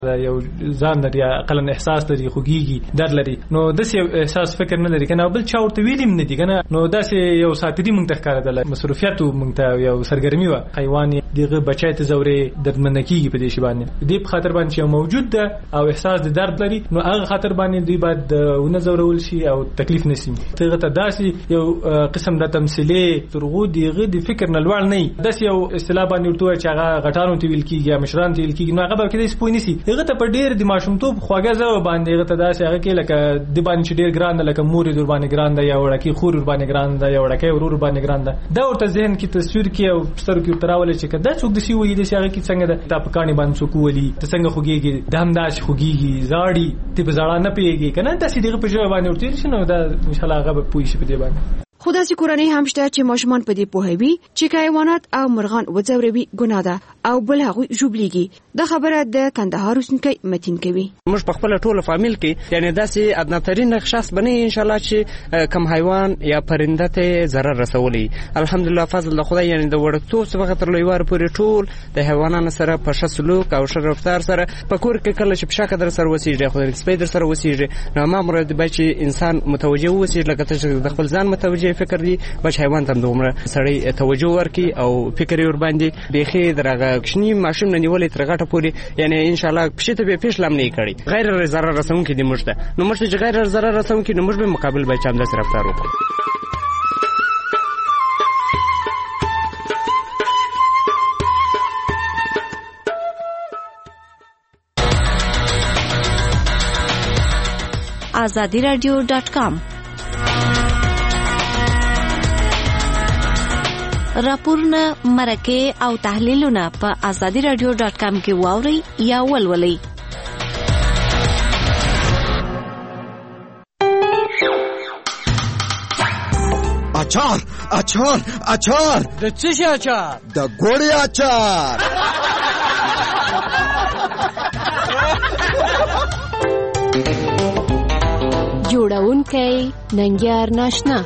یو ځان لري عقلن احساس لري خوږیږي در لري نو داسې یو احساس فکر نه لري کنه بل چا ورته ویلیم نه دي کنه نو داسې یو ساتري مونږ ته ښکارېدله مصروفیت مونږ ته یو سرګرمي وه حیوان دغه بچی ته زورې دردمنه کېږي په دې شي باندې دې په خاطر باندې چې موجود ده او احساس د درد لري نو هغه خاطر باندې دوی باید ونه زورول شي او تکلیف نشي هغه ته داسې یو قسم د تمثیلي ترغو دغه د فکر نه لوړ نه داسې یو اصطلاح باندې ورته چې هغه غټانو ته ویل کېږي یا مشران ته ویل کېږي نو هغه به کېدای سپوی نشي هغه ته په ډېر د ماشومتوب خواږه زو باندې هغه ته داسې هغه کې لکه د باندې چې ډېر ګران ده لکه مور در باندې ګران ده یا وړکې خور ور باندې ګران ده یا وړکې ورور باندې ګران ده دا ورته ذهن کې تصویر کې او سترګو کې تراول چې کدا څوک د سی وې د هغه کې څنګه ده تا په کاني باندې څوک ولي ته څنګه خوږيږي دهم داش خوږيږي زاړي ته په زړه نه پیږي کنه تاسو دغه په ژبه باندې ورته شنو دا ان شاء الله هغه به پوي شي په دې باندې خو داسې کورنۍ هم شته چې ماشومان په دې پوهوي چې حیوانات او مرغان وځوروي ګناه ده او بل هغوی ژوبلیږي دا خبره د کندهار اوسنکی متین کوي موږ په خپل ټول فامیل کې یعنی داسې ادناترین شخص بنئ ان شاء الله چې کم حیوان یا پرنده ته ضرر رسولي الحمدلله فضل د خدای یعنی د وړکتوب څخه تر لویوار پورې ټول د حیوانانو سره په ښه سلوک او ښه رفتار سره په کور کې کله چې پښه در سره وسیږي خو د سپی در سره وسیږي نو ما مراد به چې انسان متوجه وسیږي لکه چې د خپل ځان متوجه فکر دی بچ حیوان ته دومره سړی توجه ورکي او فکر یې ور باندې بيخي درغه کښنی ماشوم نه نیولې تر غټه پوري یعنی ان شاء الله پښته به پیش لم نه کړي غیر ضرر رسون کې دی مشته نو مشته چې غیر ضرر رسون کې نو مش به مقابل به چم داس رفتار وکړي azadiradio.com راپورونه مرکه او تحلیلونه په azadiradio.com کې واوري یا ولولئ اچار اچار اچار د څه شي اچار د ګوړې اچار جوړونکی ننګیار ناشنا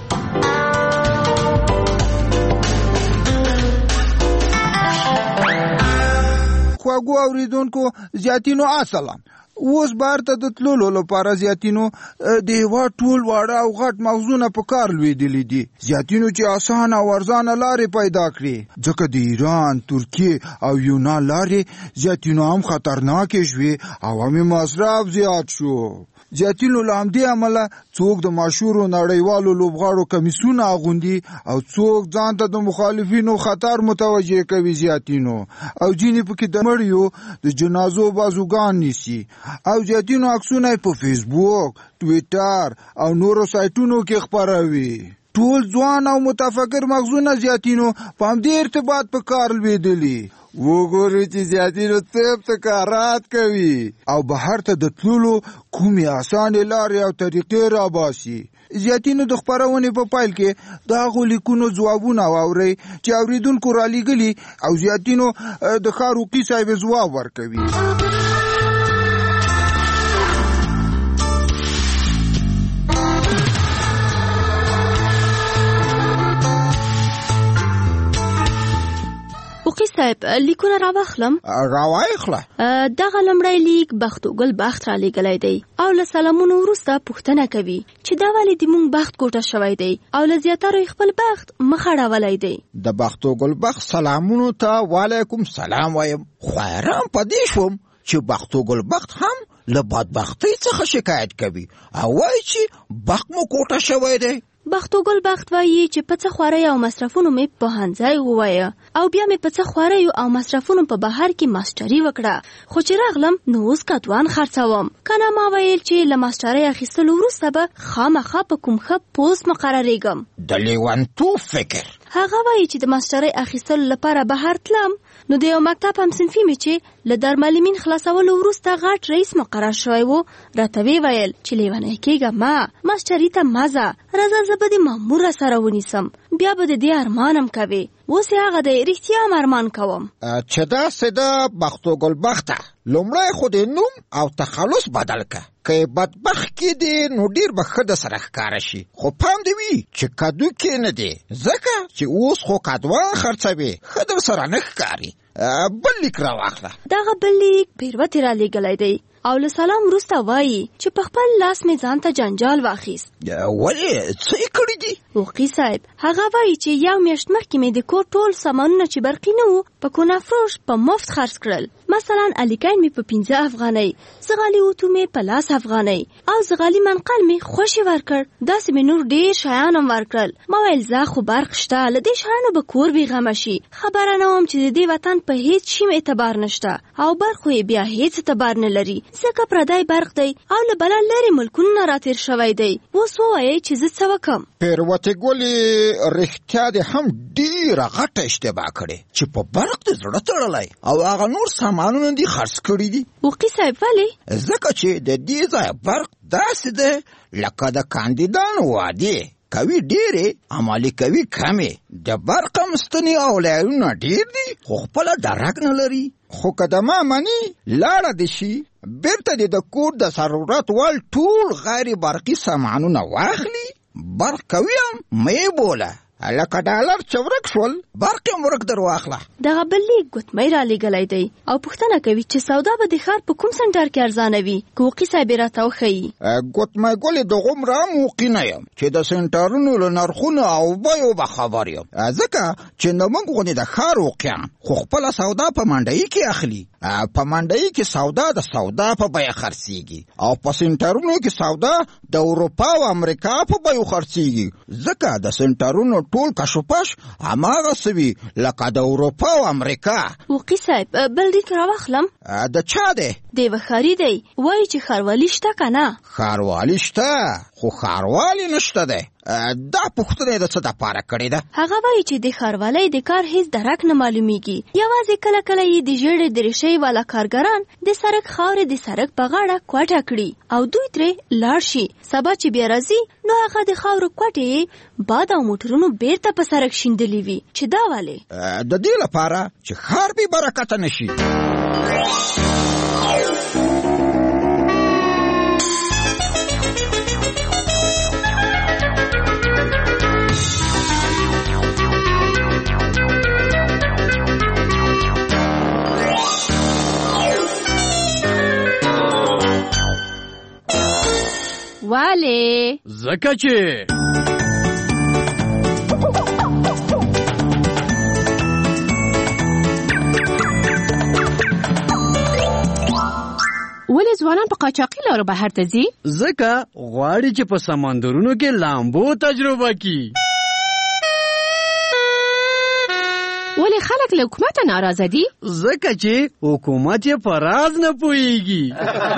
خواږو اوریدونکو زیاتینو السلام اوس بار ته د تلولو لپاره زیاتینو د هوا ټول واړه او غټ مغزونه په کار لویدلي دي زیاتینو چې اسانه او ارزانه لارې پیدا کړي ځکه د ایران ترکیه او یونان لارې زیاتینو هم خطرناکې شوې او هم مصرف زیات شو زیاتینو له همدې امله څوک د مشهورو نړیوالو لوبغاړو کمیسونه اغوندي او څوک ځان ته د مخالفینو خطر متوجه کوي زیاتینو او ځینې پکې د مړیو د جنازو بازوګان نیسي او زیاتینو عکسونه په فیسبوک ټویټر او نورو سایټونو کې خپروي ټول ځوان او متفکر مغزونه زیاتینو په همدې ارتباط په کار لویدلي وګورئ چې زیاتینو طب تکارات کوي او بهر ته د تللو کومې اسانې لارې او طریقې راباسي زیاتینو د خپرونې په پایل کې د هغو لیکونو ځوابونه واورئ چې اوریدونکو رالیږلي او زیاتینو د خاروقي صاحب ځواب ورکوي وقی صاحب لیکونه راوخلم دغه لمړی لیک بختوګل بخت را لېږلی دی او له سلامونو وروسته پوښتنه کوي چې دا ولې د مونږ بخت کوټه شوی دی او له زیاترو خپل بخت مخ اړولی دی د بختوګل بخت سلامونو ته وعلیکم سلام وایم خو حیران پدې شوم چې بختوګل بخت هم له بدبختۍ څخه شکایت کوي او وایي چې بخت مو کوټه شوی دی بختوګل بخت وایي چې په څه خوارۍ او مصرفونو مې په هنځای ووایه او بیا مې په څه خوارۍ او مصرفونو په بهر کې ماسټري وکړه خو چې راغلم نو اوس کتوان خرڅوم کنه ما ویل چې له ماسټرۍ اخیستلو وروسته به خامخا په کوم ښه پوسټ مقرریږم د لیونتوب فکر هغه وایي چې د ماسټرۍ اخیستلو لپاره بهر تلم نو د یو مکتب همصنفي مې چې له درملمین خلاصولو وروسته غټ رئیس مقرر شوی و راته ویل چې لیونی کېږه ما ماسټري ته مزه راځه زه به د مامور سره ونیسم بیا به د دې ارمانم کوي اوس یې هغه د رښتیا ارمان کوم چې داسې د بختوګل بخته لومړی خو د نوم او تخلص بدل که که بدبخت کې دی نو ډیر به ښه د سره ښکاره شي خو پام دې وي چې کدو کې نه دی ځکه چې اوس خو کدوان خرڅوي ښه در سره نه ښکاري بل لیک راواخله. دغه بل لیک پیروتې رالیږلی دی او له سلام وروسته وایي چې په خپل لاس مې ځان ته جنجال واخیست. ولې څه یې کړي دي؟ وقي صاحب هغه وایي چې 1 میاشت مخکې مې د کور ټول سامانونه چې برقي نه وو په کونافروش په مفت خرڅ کړل. مثلا الیکین مې په 15 افغانۍ، زغالي اوتو مې په 10 افغانۍ او زغالي منقل مې خوشې ورکړ. داسې مې نور ډېر شیان هم ورکړل. ما ویل زه خو برق شته، له دې شیانو به کور بېغمه شي. خبره نه وم چې د دې وطن په هیڅ شي اعتبار نشته او برق خو یې بیا هیڅ اعتبار نه لري ځکه پردی برق دی او له بله لرې ملکونه نه راتېر شوی دی. اوس ووایئ چې زه څه وکړم؟ پیروتې ګلې رښتیا دې هم ډېره غټه اشتباه کړې چې په برق دې زړه تړلی او هغه نور سامانونه دې خرڅ کړي دي. وقي صاحب ولې؟ ځکه چې د دې ځایه برق داسې دی لکه د کاندیدانو وعدې کوي ډېرې، عملي کوي کمې. د برق هم ستنې او لایرونه ډېر دي خو خپله درک نه لري. خو که د ما مني لاړه دې شي بیرته دې د کور د ضرورت وړ ټول غیر برقي سامانونه واخلي. برق کوي هم مې بوله لکه ډالر چې ورک شول برق هم ورک در واخله. دغه بل لیک ګوتمۍ رالیږلی دی او پوښتنه کوي چې سودا به د ښار په کوم سنټر کې ارزانه وي که وقي صاحب یې راته وښیي. ګوتمۍ ګلې د غومره هم وقي نه یم چې د سنټرونو له نرخونو او بیو به خبر یم، ځکه چې نه موږ غوندې د ښار وقیان خو خپله سودا په منډیي کې اخلي. په منډیي کې سودا د سودا په بیه خرڅېږي او په سنټرونو کې سودا د اروپا او امریکا په بیو خرڅېږي، ځکه د سنټرونو ټول کشوپش هماغسې وي لکه د اروپا او امریکا. وقي صاحب بل لیک راواخلم؟ د چا دی؟ د یوه ښاري دی، وایي چې ښاروالي شته که نه؟ ښاروالي شته خو ښاروالي نشته دی. دا پوښتنه یې د څه دپاره کړې ده؟ هغه وایي چې د ښاروالۍ د کار هیڅ درک نه معلومیږي. یوازې کله کله یې د ژېړې دریشۍ والا کارګران د سړک خاورې د سړک په غاړه کوټه کړي او دوی ترې لاړ شي. سبا چې بیا راځي نو هغه د خاورو کوټې باد او موټرونو بیرته په سړک شیندلي وي. چې دا ولې؟ د دې لپاره چې ښار بې برکته نشي. والے زکه چې ولې ځوانان په قاچاقي لارو بهر ته ځي؟ ځکه غواړي چې په سمندرونو کې لامبو تجربه کړي. ولې خلک له حکومته ناراضه دي؟ ځکه چې حکومت یې په راز نه پوهیږي.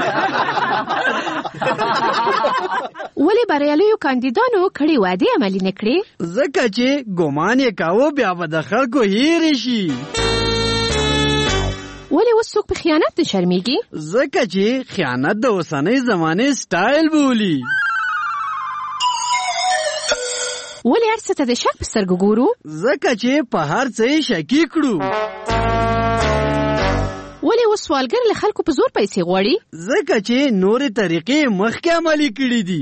ولې بریالیو کاندیدانو کړي وعدې عملي نه کړې؟ ځکه چې ګمان یې کاوه بیا به د خلکو هېرې شي. ولې اوس څوک په خیانت نه شرمېږي؟ ځکه چې خیانت د اوسنۍ زمانې سټایل بولي. ولې هر څه ته د شک په سترګو ګورو؟ ځکه چې په هر څه یې شکي کړو. ولې اوس سوالګر له خلکو په زور پیسې غواړي؟ ځکه چې نورې طریقې مخکې عملي کړي دي.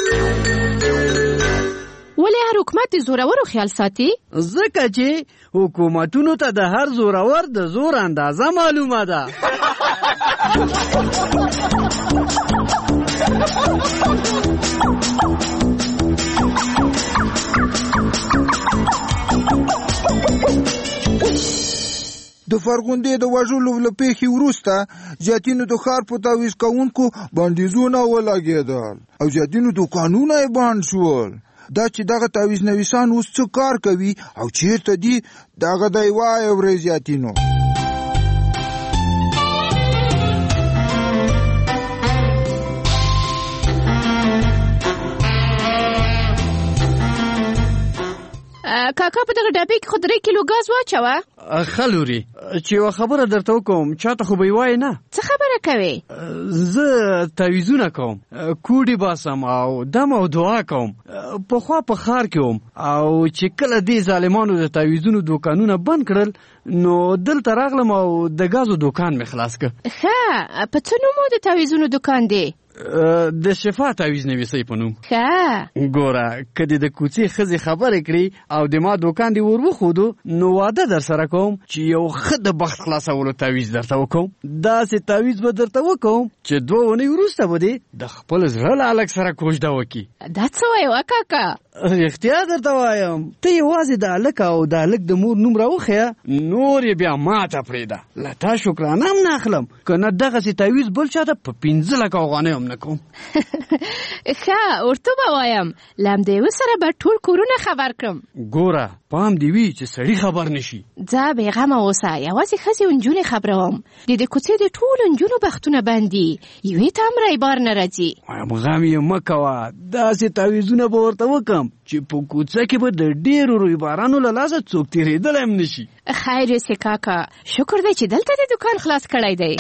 ولې هر حکومت د زورورو خیال ساتي؟ ځکه چې حکومتونو ته د هر زورور د زور اندازه معلومه ده. د فرغوندې د وژلو له پیښې وروسته زیاتینو د ښار په تعویض کوونکو بندیزونه ولګېدل او زیاتینو دوکانونه یې بند شول. دا چې دغه تعویض نویسان اوس څه کار کوي او چیرته دي دغه دی وایه ورې زیاتینو. کاکا په دغه ډبې کې خو 3 کیلو ګاز واچوه. خلوري چې یوه خبره درته وکوم چاته خو به یې وایې نه. څه خبره کوې؟ زه تعویضونه کوم، کوډې باسم او دم او دعا کوم. پخوا په ښار کې وم او چې کله دې ظالمانو د تعویضونو دوکانونه بند کړل نو دلته راغلم او د ګازو دوکان مې خلاص کړ. ښه، په څه نوم د تعویضونو دوکان دی؟ د شفا تعویز نویسۍ په نوم. ښه ګوره که دې د کوڅې ښځې خبرې کړي او د ما دوکان دې ور وښودو نو واده در سره کوم چې یو ښه د بخت خلاصولو تعویز درته وکوم. داسې تعویز به درته وکوم چې 2 اونۍ وروسته به دې د خپل زړه له هلک سره کوژده وکړي. دا څه وایې کاکا؟ رښتیا درته وایم ته یوازې د هلک او د هلک د مور نوم راوښیه نور یې بیا ماته پرېږده. له تا شکرانه هم نه اخلم که نه دغسې تعویز بل چاته په 15 لکه افغانۍ هم نه کوم. ښه ورته به وایم له همدې سره به ټول کورونه خبر کړم. ګوره پام دې وي چې سړي خبر نشي. ځه بېغمه اوسه یوازې ښځې او نجونې خبروم. د دې کوڅې د ټولو نجونو بختونه بند دي یوې ته هم رایبار نه راځي. غم یې مه کوه داسې تعویزونه به ورته وکم چې په کوڅه کې به د ډېرو رویبارانو له لاسه څوک تېرېدلی هم نشي. خیر یې کاکا شکر دی چې دلته د دوکان خلاص کړی دی.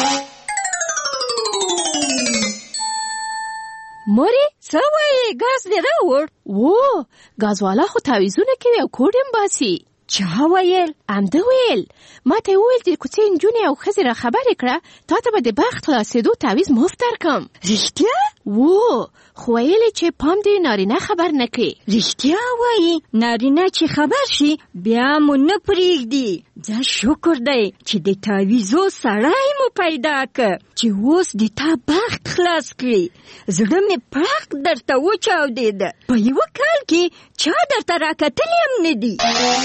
مورې څه وایې ګاز دې راوړ؟ و ګازوالا خو تعویزونه کوي او کوډ هم باسي. چا ویل؟ همده ویل ما ته یې وویل د کوڅې نجونې او ښځې را خبرې کړه تا ته به د بخت خلاصېدو تعویز مفت درکړم. رښتیا؟ و خو ویلې چې پام دې نارینه خبر نه کړي. رښتیا وایي نارینه چې خبر شي بیا مو نه پرېږدي. ځه شکر دی چې د تعویزو سړی مو پیدا که چې اوس د تا بخت خلاص کړي. زړه مې پړق درته وچاودېده. په یوه کال کې چا درته راکتلی هم نه دي.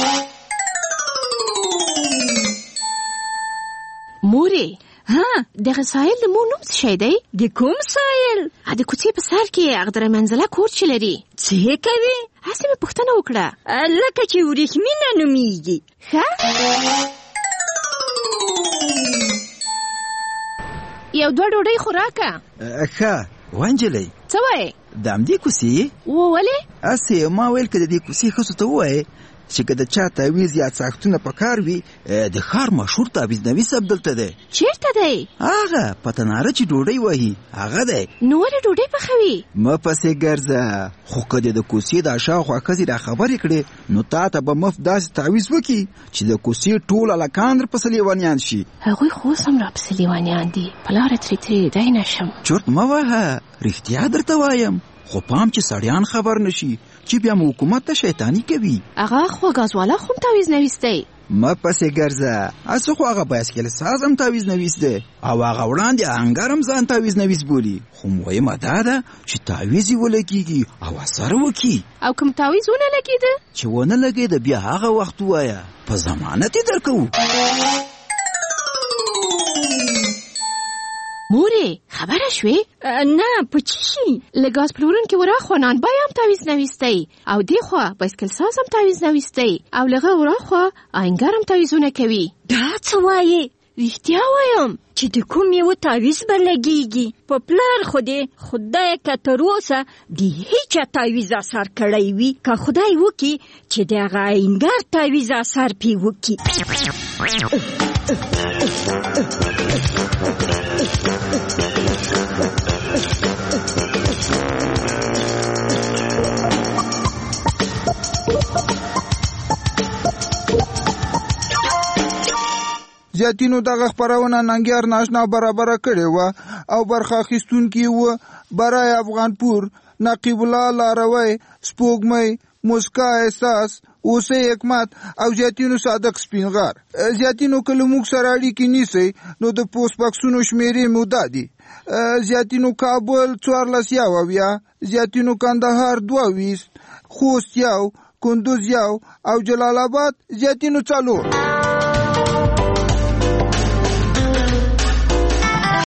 مورې دغه سایل د مور نوم څه شی دی؟ د کوم سایل؟ د کوڅې په سر کې اغدره منزله کور چې لري. څه کوي؟ هسې مې پوښتنه وکړه. لکه چې وریښمینه نومیږي. ښه یو 2 ډوډۍ خو راکه. ښه وانجلۍ څه وایې؟ د همدې کوڅې؟ ولې؟ هسې ما ویل که د دې کوڅې ښځو ته ووایې چې که د چا تعویز یا څاښتونه په کار وي د ښار مشهور تعویز نویس عبدالته دی. چېرته دی؟ هغه په تناره چې ډوډۍ وهي هغه دی. نو ولې ډوډۍ پخوي؟ مه پسې ګرځه خو که دې د کوڅې دا شاوخوا ښځې را خبرې کړې نو تا ته به مفت داسې تعویز وکړي چې د کوڅې ټول هلکان درپسې لیونیان شي. هغوی خو اوس هم راپسې لیونیان دي په لاره ترې تېرېدی نه شم. چرت مه وهه رښتیا درته وایم خو پام چې سړیان خبر نشي چې بیا مو حکومت ته شیطانی کوي. هغه خو ګازوالا خو هم تعویز نویس دی. مه پسې ګرځه هسې خو هغه بایسکل ساز هم تعویز نویس دی او هغه وړاندې آهنګر هم ځان تعویز نویس بولي. خو مهمه دا ده چې تعویز یې ولګېږي او اثر وکړي. او کوم تعویز ونه لګېده؟ چې ونه لګېده بیا هغه وخت ووایه په ضمانت یې درکوو. مورې خبره شوې؟ نه په څه شي؟ له ګاز پلورونکي وراخوا نانبای هم تعویز نویس دی او دې خوا بایسکل ساز هم تعویز نویس دی او له هغه وراخوا آهنګر هم تعویزونه کوي. دا څه وایې؟ رښتیا وایم چې د کوم یو تعویز به لګېږي. په پلار خو دې خدای که تر اوسه د هیچا تعویز اثر کړی وي که خدای وکړي چې د هغه آهنګر تعویز اثر پې وکړي. زیاتینو دغه خپرونه ننګیار ناشنا برابره کړې وه او برخه اخیستونکي وه برای افغانپور، نقیب الله لاروی، سپوږمۍ، موسکا احساس، اوسې حکمت او زیاتینو صادق سپینغار. زیاتینو که له موږ سره اړیکې نیسئ نو د پوسټ بکسونو شمېرې مو دا دي: زیاتینو کابل 14 زیاتینو کندهار 22 خوست 1 کندوز 1 او جلال آباد زیاتینو 4.